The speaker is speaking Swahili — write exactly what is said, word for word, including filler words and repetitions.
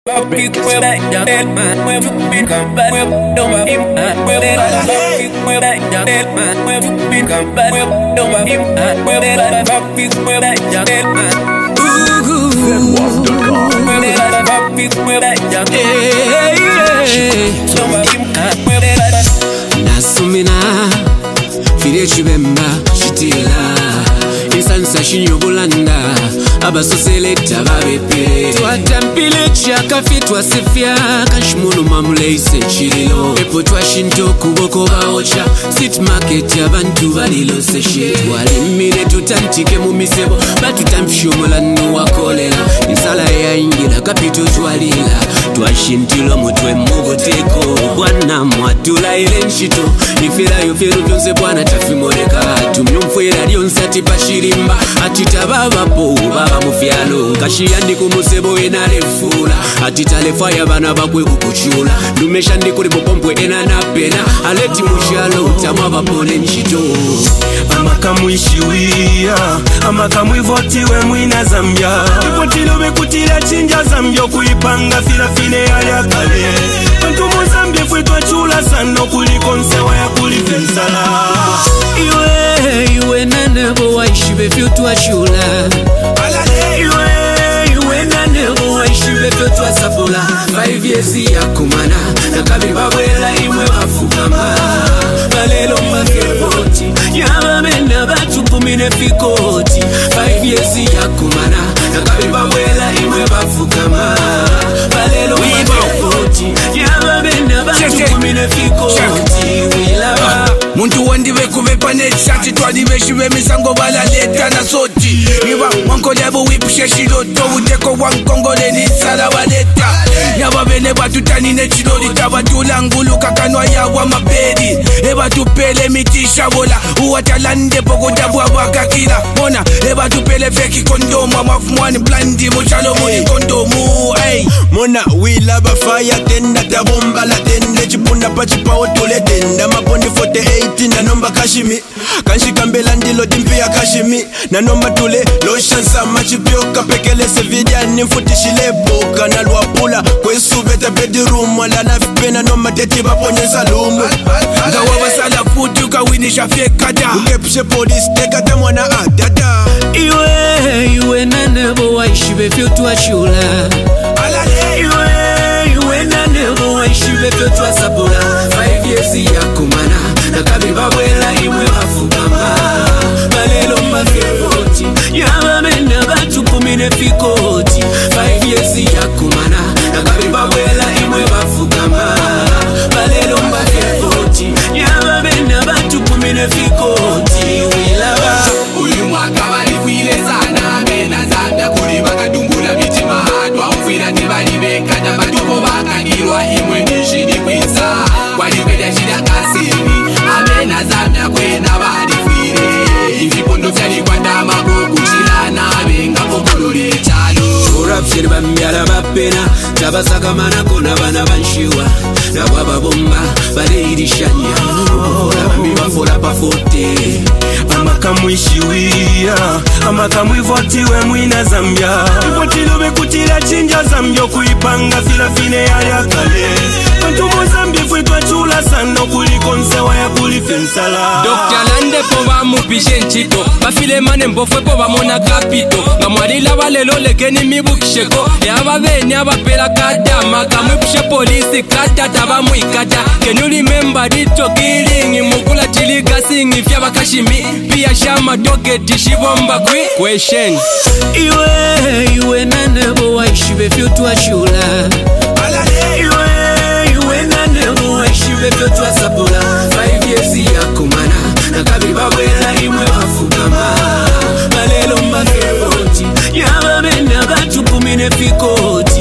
Nasumina Fide chibemba Shitila Insansa shinyo bulanda Abaso selekta babepe Twatampile chaka fitwa sefya Kashmunu mamule ise chililo Epo twashinto kuboko baocha Sit market ya bantu balilo seshe Walimine tutantike mumisebo Batutamfishomola nuwa kolela Insala ya ingila kapito twalila Twashintilo mutwe mugoteko Bwana mwatula ile nshito Nifila yofiru vyonse bwana tafimoreka Tumyumfuira lionsati bashirimba Atita baba po baba mufialo Kashiyandi kumusebo enarefula Atita lefaya bana bakwe kukuchula Numeshandi kuri bopompwe enanapena Aleti mushalo utamwa bapone nshito Amaka muishiwia Amaka muivotiwe muina Zambia Ipotilo bekutila chinja Zambia Kuipanga fila fine yale akale Mtu muzambia fwetwa chula Sano kuliko nsewa ya kulifensala Iwe, iwe nanebo waishibe fyutwa shula Alale Iwe, iwe nanebo waishibe fyutwa sabula Five years ya kumana Nakabiba wela imwe wafukama Balelo mafiroti Yama mena batu kumine fikoti Five years ya kumana Nakabiba wela imwe wafukama Balelo mafiroti Yama mena batu kumine fikoti Wilaba Muntu wandi beku bepane chati Twadi beshi bemisango bala leta na soti Iwa wanko lebo wipushe shiloto Uteko wankongo leni sala waleta Yaba bene batu tanine chiloli Taba tulangulu kakanwa yawa mapedi Eba tupele mitisha wola Uwatalande poko tabwa wakakila Mona eba tupele feki kondomu Mafumwani blandi muchalo muni kondomu Ay Mona wilaba fire tenda Tabomba la tende Chipunda pachipa otule tenda Mapondi forty-eight na nomba kashimi Kanshika mbela ndilo dimpi ya kashimi Na nomba tule lotion sama chipioka Pekele sevidia nimfutishile boka Na luapula kwesu bete bedroom Wala na vipena nomba teti baponye salumu Gawa wasala futu kawinisha fiekada Ukepushe police tekata mwana adada Iwe, iwe nanebo waishibe fyutwa shula Alale Iwe, iwe nanebo waishibe fyutwa sabula Five years ya kumana Nakabiba wela imwe wafukama Balelo mafiroti Yama mena batu kumine fikoti Five years ya kumana Nakabiba wela imwe wafukama Balelo mafiroti Yama mena batu kumine fikoti Wilaba Uyu mwaka wali wile sana Mena Zambia kuli makadumbula mitima Dwa ufira tibali beka Jabatuko bakagirwa imwe nishini kwisa Kwali kweda shida kasimi Amena Zambia kwena badi fire Ifipondo fyali kwa ndama kukuchilana Benga pokolole chalo Corruption bambyala bapena Tabasaka manakona bana banshiwa Na waba bomba Badeirishanya Nabambi bafola pafote Amaka muishiwia Amaka muivotiwe muina Zambia Ipotilo bekutila chinja Zambia Kuipanga fila fine yale akale Mtu muzambia fwetwa chula Sano kuliko nsewa ya kulifensala Doctor Lande po ba mupishe nchito Bafile mane mbofwe po ba mona kapito Ngamwalila walelo legeni mibukisheko Yaba beni abapela kadama Kamwipushe polisi kata taba muikata Can you remember dito killing Mukula chiliga singi fya bakashimi Pia shama toketi shibomba kwi Question Iwe, iwe nanebo waishibe fyutwa shula Alale Iwe, iwe nanebo waishibe fyutwa sabula Five years ya kumana Nakabiba wela imwe wafukama Balelo mafiroti Yama mena batu kumine fikoti